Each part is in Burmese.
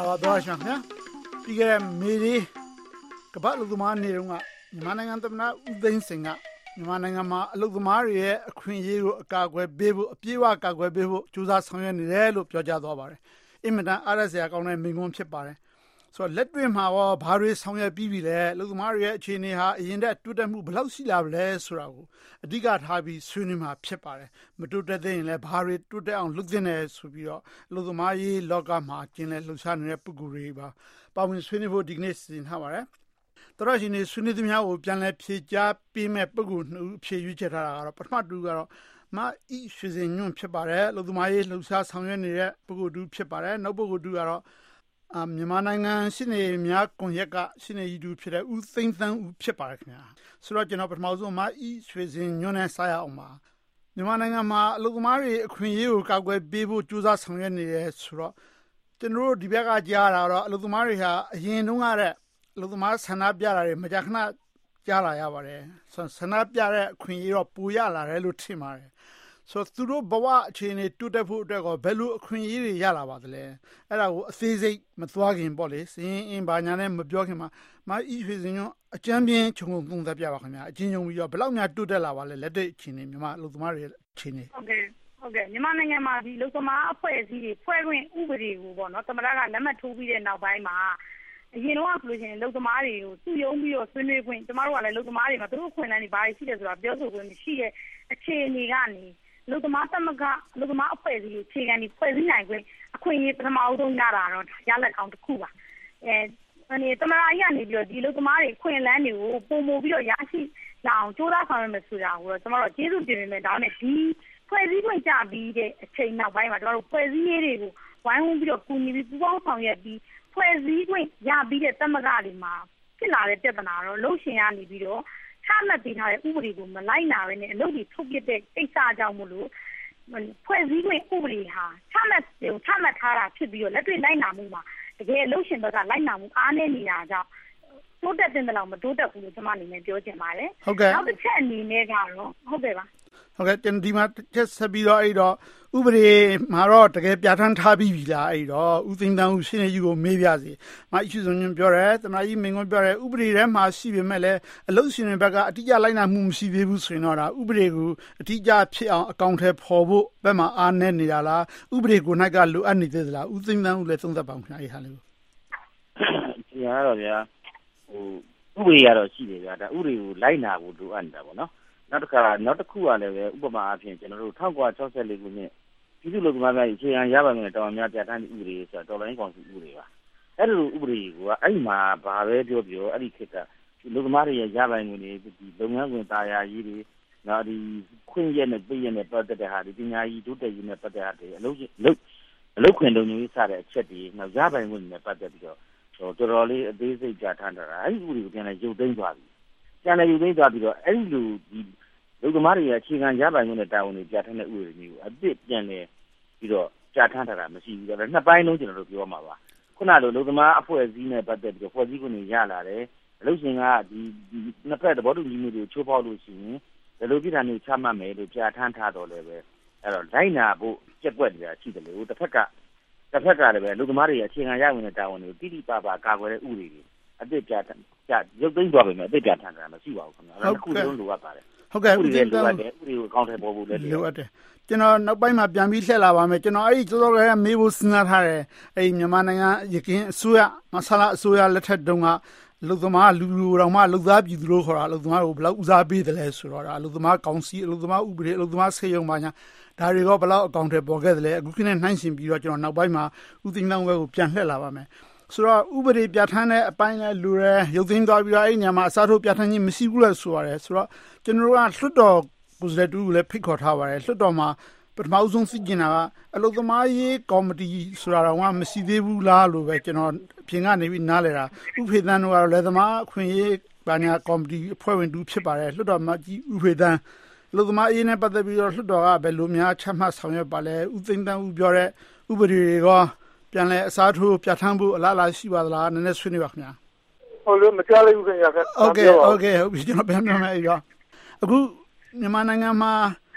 ပါတော့ရှင်ဗျာပြီးခဲ့တဲ့မေရီကပတ်လူသမားနေတော့ကမြန်မာနိုင်ငံသမ္မတဦးသိန်းစိန်ကမြန်မာနိုင်ငံမှာအလုပ်သမားတွေရဲ့အခွင့်အရေးကိုအကာအကွယ်ပေးဖို့အပြည့်အဝကာကွယ်ပေးဖို့ကြိုးစားဆောင်ရွက်နေတယ်လို့ပြောကြားသွားပါတယ်အင်မတန်အားရစရာကောင်းတဲ့မိန့်ခွန်းဖြစ်ပါတယ်ဆိုတော့လက်တွေ့မှာရောဘာတွေဆောင်ရွက်ပြီးပြီလဲအလုပ်သမားတွေရဲ့အခြေအနေဟာအရင်တည်းတိုးတက်မှုဘယ်လောက်ရှိလာပြီလဲဆိုတာကိုအဓိကထားပြီးဆွေးနွေးမှာဖြစ်ပါတယ်မတိုးတက်သေးရင်လည်းဘာတွေတိုးတက်အောင်လုပ်သင့်တယ်ဆိုပြီးတော့အလုပ်သမားရေးလောကမှာကျင်းလဲလှုပ်ရှားနေတဲ့ပုဂ္ဂိုလ်တွေပါဝင်ဆွေးနွေးဖို့ဒီကနေ့စီစဉ်ထားပါတယ်တော်ရှင်နေဆွေးနွေးသူများကိုပြန်လဲဖြေကြားပေးမဲ့ပုဂ္ဂိုလ်နှစ်ဦးဖြေရွေးချယ်ထားတာကတော့ပထမတူကတော့မအီရွှေစင်ညွန့်ဖြစ်ပါတယ်အလုပ်သမားရေးလှုပ်ရှားဆောင်ရွက်နေတဲ့ပုဂ္ဂိုလ်တူဖြစ်ပါတယ်နောက်ပုဂ္ဂိုလ်တူကတော့မြန်မာနိုင်ငံရှင်းနေများကွန်ရက်ကရှင်းနေယူဖြစ်တဲ့ဦးသိန်းသန်းဦးဖြစ်ပါတယ်ခင်ဗျာဆိုတော့ကျွန်တော်ပထမဆုံးမအီရွှေစင်ညွန့်နဲ့စားရအောင်ပါမြန်မာနိုင်ငံမှာအလုပ်သမားတွေအခွင့်အရေးကိုကာကွယ်ပေးဖို့ကြိုးစားဆောင်ရွက်နေတယ်ဆိုတော့ကျွန်တော်တို့ဒီဘက်ကကြားတာတော့အလုပ်သမားတွေဟာအရင်တုန်းကတဲ့အလုပ်သမားဆန္ဒပြတာတွေမကြာခဏကြားလာရပါတယ်ဆန္ဒပြတဲ့အခွင့်အရေးတော့ပိုရလာတယ်လို့ထင်ပါတယ်ဆိုတော့သူတို့ဘဝအခြေအနေတိုးတက်ဖို့အတွက်ကဘယ်လိုအခွင့်အရေးတွေရလာပါသလဲအဲ့ဒါကိုအသေးစိတ်မသွားခင်ပေါ့လေစရင်အင်းဘာညာနဲ့မပြောခင်မှာမအီရွှေစင်ညွန့်အကျမ်းပြင်းခြုံသုံးသပ်ပြပါခင်ဗျာအချင်းချင်းပြီးတော့ဘယ်လောက်များတိုးတက်လာပါလဲလက်တွေ့အခြေအနေမြန်မာအလုပ်သမားတွေအခြေအနေဟုတ်ကဲ့မြန်မာနိုင်ငံမှာဒီလုံသမားအဖွဲ့အစည်းတွေဖွဲ့ခွင့်ဥပဒေကိုပေါ့နော်သမ္မတကလက်မှတ်ထိုးပြီးတဲ့နောက်ပိုင်းမှာအရင်တော့ဆိုလို့ရှိရင်လုံသမားတွေကိုစုယုံပြီးတော့ဆွေးနွေးခွင့်ကျမတို့ကလည်းလုံသမားတွေမှာသူတို့ခွင့်လန်းတွေဘာတွေရှိတယ်ဆိုတာပြောဆိုခွင့်မရှိတဲ့အခြေအနေကနေလုံသမားသမဂ္ဂလုံသမားအဖွဲ့အစည်းအခြေခံဒီဖွဲ့စည်းနိုင်ခွင့်အခွင့်အရေးပထမအဆုံးရတာတော့ရလက်ကောင်းတစ်ခုပါသမ္မတကြီးကနေပြီးတော့ဒီလုံသမားတွေခွင့်လန်းတွေကိုပုံမို့ပြီးတော့ရရှိလာအောင်ကြိုးစားဆောင်ရွက်မယ်ဆိုတာကိုတော့ကျမတို့ကျေးဇူးတင်နေတယ်ဒါနဲ့ဒီဖွဲ့စည်းခွင့်ကြပြီးတဲ့အချိန်နောက်ပိုင်းမှာကျမတို့ဖွဲ့စည်းရေးတွေကိုဝိုင်းဝန်းပြီးတော့ကူညီပြီးပူးပေါင်းဆောင်ရွက်ပြီးဖွဲ့စည်းခွင့်ရပြီးတဲ့သမဂ္ဂတွေမှာဖြစ်လာတဲ့ပြဿနာတော့လုပ်ရှင်ကနေပြီးတော့ချမှတ်ပေးထားတဲ့ဥပဒေကိုမလိုက်နာဘဲနဲ့အလုပ်တွေထုတ်ပြတဲ့ကိစ္စကြောင့်မို့လို့ဖွဲ့စည်းခွင့်ဥပဒေဟာချမှတ်ထားတာဖြစ်ပြီးတော့လက်တွေ့လိုက်နာမှုမှာတကယ်အလုပ်ရှင်ဘက်ကလိုက်နာမှုအားနည်းနေတာကြောင့်တိုးတက်တဲ့လောက်မတိုးတက်ဘူးလို့ကျွန်မအနေနဲ့ပြောချင်ပါတယ်နောက်တစ်ချက်အနေနဲ့ကတော့ဟုတ်ကဲ့ပါဟုတ်ကဲ့ဒီမှာတက်ဆက်ပြီးတော့အဲ့တော့ဥပဒေမှာတော့တကယ်ပြဋ္ဌာန်းထားပြီးပြီလားအဲ့တော့ဦးသိန်းသန်းဦးရှင်းနေယူကိုမေးပြစီမအရှိဆုံးညပြောတယ်တမကြီးမင်းကပြောတယ်ဥပဒေထဲမှာရှိပေမဲ့လည်းအလုပ်ရှင်တွေဘက်ကအတိအကျလိုက်နာမှုမရှိသေးဘူးဆိုရင်တော့ဒါဥပဒေကိုအတိအကျဖြစ်အောင်အကောင့်ထဲပေါ်ဖို့ဘက်မှာအားနည်းနေတာလားဥပဒေကို၌ကလိုအပ်နေသေးသလားဦးသိန်းသန်းဦးလည်းသုံးသပ်ပါဦးခင်ဗျာအဲ့ဟာလေးကိုဒီဟာတော့ဗျာဥပဒေကတော့ရှိတယ်ဗျာဒါဥပဒေကိုလိုက်နာဖို့လိုအပ်နေတာပေါ့နော်နောက်တစ်ခုကလည်းပဲဥပမာအဖြစ်ကျွန်တော်တို့1964ခုနှစ်ပြည်သူ့လူ့သမားများအခြေခံရပါမယ်တော်များပြဋ္ဌာန်းဥပဒေဆိုတော့တော်လိုင်းကောင်စီဥပဒေပါအဲ့လိုဥပဒေကအဲ့မှာဘာပဲပြောအဲ့ဒီခေတ်ကလူသမားတွေရဲ့ရပိုင်ခွင့်တွေဒီလုပ်ငန်းခွင်တာယာကြီးတွေနောက်ဒီခွင့်ရနဲ့ပြည်ရနဲ့ပတ်သက်တဲ့ဟာဒီပညာရေးတိုးတက်ရေးနဲ့ပတ်သက်တဲ့အလုပ်ခွင့်လုံခြုံရေးစတဲ့အချက်တွေနောက်ရပိုင်ခွင့်နဲ့ပတ်သက်ပြီးတော့တော်တော်လေးအသေးစိတ်ပြဋ္ဌာန်းထားတာအဲ့ဒီဥပဒေကိုပြန်လဲရုပ်သိမ်းသွားပြီပြန်လဲရုပ်သိမ်းသွားပြီးတော့အဲ့ဒီလိုဒီလူသမားတွေရဲ့အခြေခံရပိုင်ခွင့်နဲ့တာဝန်တွေပြဋ္ဌာန်းတဲ့ဥပဒေမျိုးအသစ်ပြန်လဲပြီးတော့ပြဋ္ဌာန်းထားတာမရှိဘူးဒါပေမဲ့နှစ်ပိုင်းလုံးကျွန်တော်တို့ပြောမှာပါခုနလိုလူသမားအဖွဲ့အစည်းနဲ့ပတ်သက်ပြီးတော့ဖွဲ့စည်းခွင့်တွေရလာတယ်အလုပ်ရှင်ကဒီနှစ်ဖက်သဘောတူညီမှုတွေချိုးဖောက်လို့ရှိရင်ဘယ်လိုပြည်ထောင်စုချမှတ်မယ်လို့ပြဋ္ဌာန်းထားတော့လည်းပဲအဲ့တော့လိုက်နာဖို့ကြက်ကွက်နေတာရှိတယ်လို့တစ်ဖက်ကလည်းပဲလူသမားတွေရဲ့အခြေခံရပိုင်ခွင့်နဲ့တာဝန်တွေကိုတိတိပပကာကွယ်တဲ့ဥပဒေတွေအသစ်ရုပ်သိမ်းသွားပြီမဲ့အသစ်ပြဋ္ဌာန်းတာမရှိပါဘူးခင်ဗျာအဲ့ဒါခုလုံးလိုအပ်ပါတယ်ဟုတ်ကဲ့ဥပဒေလိုအပ်တယ်ဥပဒေကိုအကောင့်ထဲပေါ်ဖို့လည်းလိုအပ်တယ်ကျွန်တော်နောက်ပိုင်းမှာပြန်ပြီးလှည့်လာပါမယ်ကျွန်တော်အဲ့ဒီတော်တော်လေးမေးဖို့စဉ်းစားထားတယ်အဲ့ဒီမြန်မာနိုင်ငံရခိုင်အစိုးရမဆလာအစိုးရလက်ထက်တုန်းကလူသမားလူတော်မှလူသားပြည်သူတို့ခေါ်တာလူသမားကိုဘယ်လောက်ဦးစားပေးတယ်လဲဆိုတော့ဒါလူသမားကောင်စီလူသမားဥပဒေလူသမားစေယုံပါညာဒါတွေကဘယ်လောက်အကောင့်ထဲပေါ်ခဲ့တယ်လဲအခုခင်းနဲ့နှိုင်းရှင်ပြီးတော့ကျွန်တော်နောက်ပိုင်းမှာဦးသိန်းသောင်းဘက်ကိုပြန်လှည့်လာပါမယ်ဆိုတော့ဥပဒေပြဋ္ဌာန်းတဲ့အပိုင်းလဲလူရဲရုပ်သိမ်းသွားပြီးတော့အဲ့ညမှာအစားထိုးပြဋ္ဌာန်းခြင်းမရှိဘူးလဲဆိုရတယ်ဆိုတော့ကျွန်တော်တို့ကလွှတ်တော်ကိုယ်စားလှယ်တူလည်းဖိတ်ခေါ်ထားပါတယ်လွှတ်တော်မှာပထမအဆုံးသိကျင်တာကအလုပ်သမားရေးကော်မတီဆိုတာတော့မရှိသေးဘူးလားလို့ပဲကျွန်တော်အပြင်ကနေပြီးနားလဲတာဥဖေသန်းတို့ကတော့လက်သမားအခွင့်အရေးဘာညာကော်မတီအဖွဲ့ဝင်တူဖြစ်ပါတယ်လွှတ်တော်မှာကြီးဥဖေသန်းအလုပ်သမားရေးနဲ့ပတ်သက်ပြီးတော့လွှတ်တော်ကဘယ်လိုများချမှတ်ဆောင်ရွက်ပါလဲဥသိန်းတန်းဥပြောတဲ့ဥပဒေတွေကပြန်လဲအစားထိုးပြဋ္ဌာန်းဖို့အလားအလာရှိပါသလားနည်းနည်းဆွေးနွေးပါခင်ဗျာဟုတ်လို့မကြားလိုက်ဘူးခင်ဗျာဟုတ်ပြီကျွန်တော်ပြန်ပြောမယ်အဲ့တော့အခုမြန်မာနိုင်ငံမှာ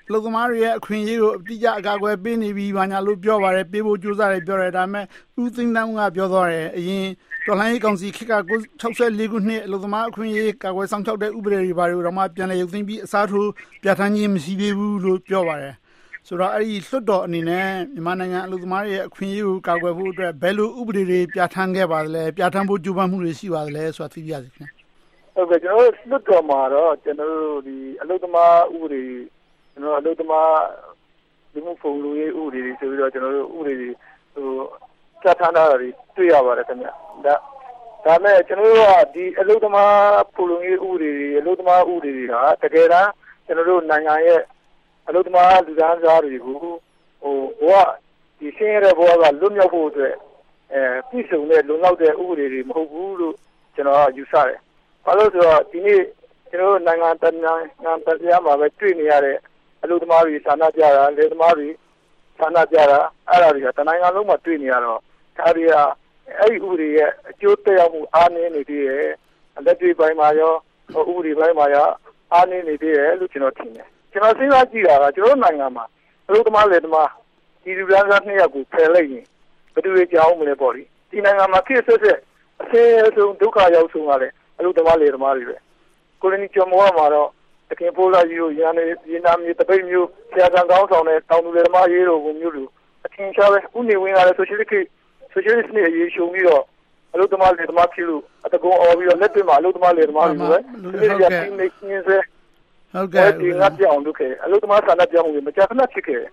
လုံသမားတွေရဲ့အခွင့်အရေးကိုအတိအကျအကာအကွယ်ပေးနေပြီးဘာညာလို့ပြောပါတယ်ပေးဖို့ကြိုးစားတယ်ပြောတယ်ဒါပေမဲ့ဦးသိန်းတန်းကပြောသွားတယ်အရင်တော်လှန်ရေးကောင်စီခေတ်က64ခုနှစ်လုံသမားအခွင့်အရေးကာကွယ်ဆောင်ရှောက်တဲ့ဥပဒေတွေဘာတွေတော့မှပြန်လည်ရုပ်သိမ်းပြီးအစားထိုးပြဋ္ဌာန်းခြင်းမရှိသေးဘူးလို့ပြောပါတယ်ဆိုတော့အဲ့ဒီလွှတ်တော်အနေနဲ့မြန်မာနိုင်ငံအလုံသမားရဲ့အခွင့်အရေးကိုကာကွယ်ဖို့အတွက်ဘယ်လိုဥပဒေတွေပြဋ္ဌာန်းခဲ့ပါသလဲပြဋ္ဌာန်းဖို့ကြိုးပမ်းမှုတွေရှိပါသလဲဆိုတာသိပြရစီခင်ဗျဟုတ်ကဲ့ကျွန်တော်လွှတ်တော်မှာတော့ကျွန်တော်တို့ဒီအလုံသမားဥပဒေကျွန်တော်အလုံသမားဒီမှုပုံလူရေးဥပဒေတွေဆိုပြီးတော့ကျွန်တော်တို့ဥပဒေတွေဟိုပြဋ္ဌာန်းတာတွေတွေ့ရပါတယ်ခင်ဗျဒါမဲ့ကျွန်တော်တို့ကဒီအလုံသမားပုံလူရေးဥပဒေတွေအလုံသမားဥပဒေတွေဟာတကယ်တမ်းကျွန်တော်တို့နိုင်ငံရဲ့အလုံသမားလူသားစားတွေကိုဟိုဘဝဒီရှင်းရတဲ့ဘဝကလွတ်မြောက်ဖို့အတွက်ပြည့်စုံတဲ့လုံလောက်တဲ့ဥပဒေတွေမဟုတ်ဘူးလို့ကျွန်တော်ယူဆတယ်။ဘာလို့ဆိုတော့ဒီနေ့ကျွန်တော်နိုင်ငံတရားမှာပဲတွေ့နေရတဲ့အလုံသမားတွေဌာနပြတာလေသမားတွေဌာနပြတာအဲ့ဒါတွေကတနိုင်ငံလုံးမှာတွေ့နေရတော့ဒါတွေကအဲ့ဒီဥပဒေရဲ့အကျိုးသက်ရောက်မှုအားနည်းနေသေးတယ်။လက်တွေ့ပိုင်းမှာရောဥပဒေပိုင်းမှာရောအားနည်းနေသေးတယ်လို့ကျွန်တော်ထင်တယ်။ကျွန်တော်စဉ်းစားကြည့်တာကကျွန်တော်နိုင်ငံမှာအလုံသမားလေသမားဒီလူသား2ယောက်ကိုဖယ်လိုက်ရင်ဘယ်သူတွေကြောင်းမလဲပေါ့လေဒီနိုင်ငံမှာခေတ်ဆက်ဆက်အဆင်းရဲဆုံးဒုက္ခရောက်ဆုံးကလည်းအလုံသမားလေသမားတွေပဲကိုလိုနီကျော်မောမှာတော့တခင်ပိုးလာကြီးကိုရန်နေနာမီတပိတ်မျိုးဆရာကံကောင်းဆောင်တဲ့တောင်သူလေသမားရေးတော်ကိုမျိုးလူအထင်ရှားပဲဥနေဝင်ကလည်းဆိုရှယ်လစ်နဲ့ရေးရှုံပြီးတော့အလုံသမားလေသမားဖြစ်လို့အတကုံအော်ပြီးတော့လက်တွေ့မှာအလုံသမားလေသမားတွေပဲဒီရည်နေနေစေဟုတ်ကဲ့ဒီငါပြောင်းလုပ်ခဲ့အလုံသမားဆန္ဒပြောင်းမှုမကြာခဏဖြစ်ခဲ့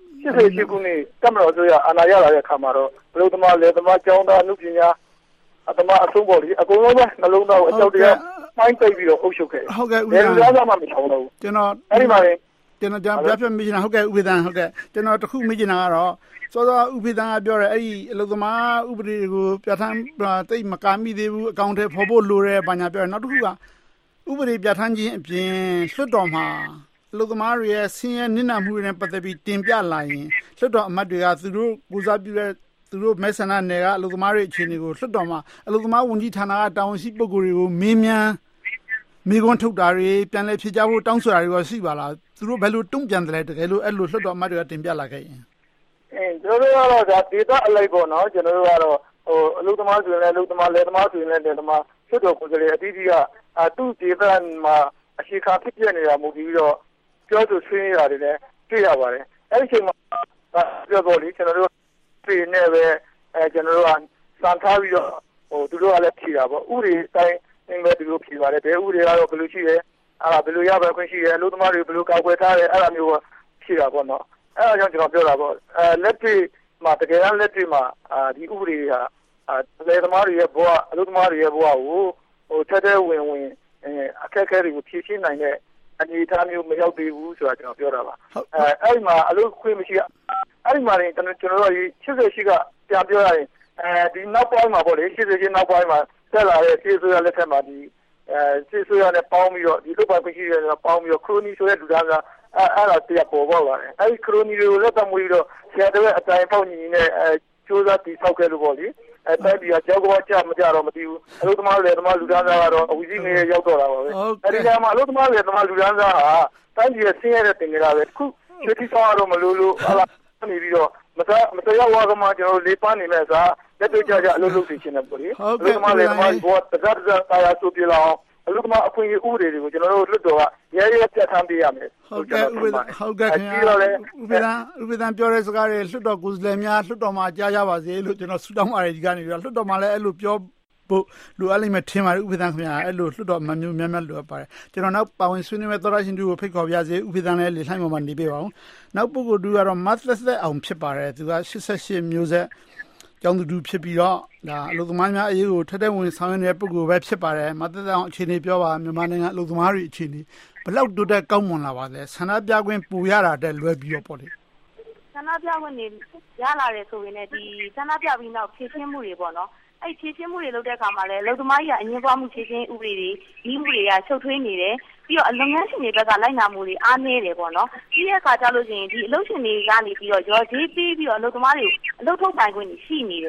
80ခုနှစ်တမတော်ဆိုရအာဏာရလာတဲ့အခါမှာတော့ဘလို့သမားလေသမားကျောင်းသားအမှုပညာအသမားအဆုံးပေါ်ကြီးအကုန်လုံးပဲနှလုံးသားကိုအကြောက်တရားပိုင်းပိတ်ပြီးတော့အုပ်ချုပ်ခဲ့ဟုတ်ကဲ့ဦးရသားမှမချောင်းတော့ကျွန်တော်အဲ့ဒီမှာကျွန်တော်ပြပြမိနေတာဟုတ်ကဲ့ဥပဒေဟုတ်ကဲ့ကျွန်တော်တခုမိနေတာကတော့စောစောဥပဒေကပြောတယ်အဲ့ဒီအလုံသမားဥပဒေကိုပြဋ္ဌာန်းတိတ်မကာမိသေးဘူးအကောင့်ထဲပေါ်ဖို့လိုတယ်ဘာညာပြောတယ်နောက်တစ်ခုကဥပဒေပြဋ္ဌာန်းခြင်းအပြင်လွှတ်တော်မှာအလုံသမားတွေရဲ့ဆင်းရဲနစ်နာမှုတွေနဲ့ပတ်သက်ပြီးတင်ပြလာရင်လွှတ်တော်အမတ်တွေကသူတို့ကိုစားပြုတဲ့သူတို့မဲဆန္ဒနယ်ကအလုံသမားတွေအခြေအနေကိုလွှတ်တော်မှာအလုံသမားဝန်ကြီးဌာနကတာဝန်ရှိပုဂ္ဂိုလ်တွေကိုမေးမြန်းမိကွန်းထုတ်တာတွေပြန်လည်ဖြေကြားဖို့တောင်းဆိုတာတွေရှိပါလားသူတို့ဘယ်လိုတုံ့ပြန်တယ်လဲတကယ်လို့အဲ့လိုလွှတ်တော်အမတ်တွေကတင်ပြလာခဲ့ရင်ကျွန်တော်တို့ကတော့ဒါဒေတာအလိုက်ပေါ့နော်ကျွန်တော်တို့ကတော့ဟိုအလုံသမားဆိုရင်လည်းအလုံသမားလယ်သမားဆိုရင်လည်းလယ်သမားလွှတ်တော်ကိုယ်စားလှယ်အသီးသီးကသူ့ဒေတာမှာအခြေခံဖြစ်ပြနေတာမဟုတ်ပြီးတော့ပြောဆိုဆွေးနွေးရတယ်လည်းတွေ့ရပါတယ်အဲ့ဒီအချိန်မှာပြောတော့လေကျွန်တော်တို့ပြည်နေပဲကျွန်တော်တို့ကစံထားပြီးတော့ဟိုသူတို့ကလည်းဖြေတာပေါ့ဥရိတိုင်းနေပဲသူတို့ဖြေပါတယ်ဘယ်ဥရိကတော့ဘယ်လိုရှိလဲအဲ့ဒါဘယ်လိုရပါခွင့်ရှိလဲအလို့သမားတွေဘယ်လိုကောက်ွယ်ထားတယ်အဲ့ဒါမျိုးဖြေတာပေါ့နော်အဲ့ဒါကြောင့်ကျွန်တော်ပြောတာပေါ့လက်တွေ့မှာတကယ်တမ်းလက်တွေ့မှာဒီဥပဒေဟာလေသမားတွေရဲ့ဘဝအလို့သမားတွေရဲ့ဘဝကိုဟိုထက်တဲ့ဝင်အခက်အခဲတွေကိုဖြေရှင်းနိုင်တဲ့အနေအထားမျိုးမရောက်သေးဘူးဆိုတာကျွန်တော်ပြောတာပါအဲ့ဒီမှာအလုပ်ခွင့်မရှိအဲ့ဒီမှာကျွန်တော်တို့88ကပြန်ပြောရရင်ဒီနောက်ပိုင်းမှာပေါ့လေ88နောက်ပိုင်းမှာဆက်လာတဲ့စစ်ဆိုရလက်ထက်မှာဒီစစ်ဆိုရနဲ့ပေါင်းပြီးတော့ဒီလုပ်ပိုင်ခွင့်ရှိတဲ့ပေါင်းပြီးတော့ခရိုနီဆိုတဲ့လူသားကအဲ့ဒါတရားပေါ်ပေါက်လာတယ်အဲ့ဒီခရိုနီတွေကိုလက်တမွေးတော့ဆရာတော်ရဲ့အတိုင်းပေါက်ညီနဲ့ကျိုးစားတည်ဆောက်ခဲ့လို့ပေါ့လေတိုက်ပြီးတော့ကြောက်ကကြမကြတော့မသိဘူးအလုပ်သမားလေသမားလူသားသားကတော့အဝီစီငယ်ရောက်တော့တာပါပဲအဲဒီကမှအလုပ်သမားလေသမားလူသားသားဟာတိုင်းပြည်ဆင်းရဲတဲ့တင်ကြတာပဲခုချွေးတိဆောင်ရတော့မလို့ဟာလာနေပြီးတော့မတရားဝါကမှကျွန်တော်လေးပန်းနေမဲ့စားလက်တွေ့ကြအလုပ်လုပ်နေခြင်းနဲ့ပေါ့လေအလုပ်သမားလေသမားဘောတကတ်တာယာဆိုပြလောက်အလုပ်သမားအခွင့်အရေးဥပဒေတွေကိုကျွန်တော်တို့လွတ်တော်ကရဲပြတ်ထမ်းပေးရမယ်ဟုတ်ကဲ့ဟုတ်ကဲ့ခင်ဗျာဥပဒေပြောတဲ့စကားတွေလွတ်တော်ကိုယ်စားလှယ်များလွတ်တော်မှာကြားကြပါစေလို့ကျွန်တော်ဆုတောင်းပါတယ်ဒီကနေ့ပြီးတော့လွတ်တော်မှာလည်းအဲ့လိုပြောဖို့လိုအပ်လိမ့်မယ်ထင်ပါတယ်ဥပဒေခင်ဗျာအဲ့လိုလွတ်တော်မှမျိုးများလိုအပ်ပါတယ်ကျွန်တော်နောက်ပါဝင်ဆွေးနွေးမဲ့သောရရှင်တို့ကိုဖိတ်ခေါ်ပြစေဥပဒေလည်းလေလှိုင်းပေါ်မှာနေပြပါအောင်နောက်ပုဂ္ဂိုလ်တို့ကတော့မတ်သက်အောင်ဖြစ်ပါတယ်သူက88မျိုးဆက်ကျောင်းသူဖြစ်ပြီးတော့ဒါအလုပ်သမားများအရေးကိုထက်တဲ့ဝင်ဆောင်ရွက်နေတဲ့ပုဂ္ဂိုလ်ပဲဖြစ်ပါတယ်မသက်သက်အောင်အခြေအနေပြောပါမြန်မာနိုင်ငံအလုပ်သမားတွေအခြေအနေဘယ်လောက်တိုးတက်ကောင်းမွန်လာပါလဲဆန္ဒပြခွင့်ပူရတာတဲ့လွယ်ပြီးတော့ပေါ့လေဆန္ဒပြခွင့်နေရလာတယ်ဆိုရင်လည်းဒီဆန္ဒပြပြီးနောက်ဖြည့်ချင်းမှုတွေပေါ့နော်အဲ့ဖြည့်ချင်းမှုတွေလုပ်တဲ့အခါမှာလည်းအလုပ်သမားကြီးကအငြင်းပွားမှုဖြည့်ချင်းဥပဒေတွေဒီဥပဒေကချုပ်ထွေးနေတယ်ပြီးတော့အလုပ်ငန်းရှင်တွေဘက်ကလိုက်နာမှုတွေအားနည်းတယ်ပေါ့နော်ပြီးတဲ့အခါကျလို့ရှိရင်ဒီအလုပ်ရှင်တွေကနေပြီးတော့ရော်ကြေးပေးပြီးတော့အလုပ်သမားတွေကိုအလုပ်ထုတ်ပိုင်ခွင့်ရှိနေတယ်